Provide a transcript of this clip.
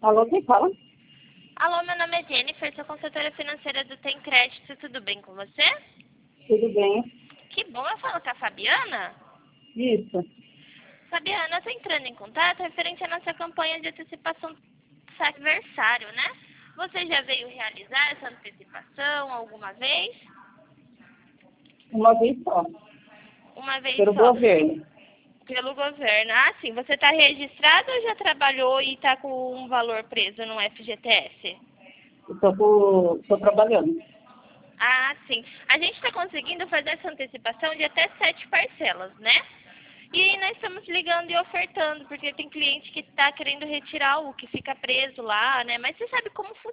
Alô, quem fala? Alô, meu nome é Jennifer, sou consultora financeira do Tem Crédito, tudo bem com você? Tudo bem? Que bom, eu falo com a Fabiana. Isso. Fabiana, eu tô entrando em contato referente à nossa campanha de antecipação do seu aniversário, né? Você já veio realizar essa antecipação alguma vez? Uma vez só. Uma vez Pelo só. governo. Pelo governo. Ah, sim. Você está registrado ou já trabalhou e está com um valor preso no FGTS? Estou trabalhando. Ah, sim. A gente está conseguindo fazer essa antecipação de até 7 parcelas, né? E aí nós estamos ligando e ofertando, porque tem cliente que está querendo retirar o que fica preso lá, né? Mas você sabe como funciona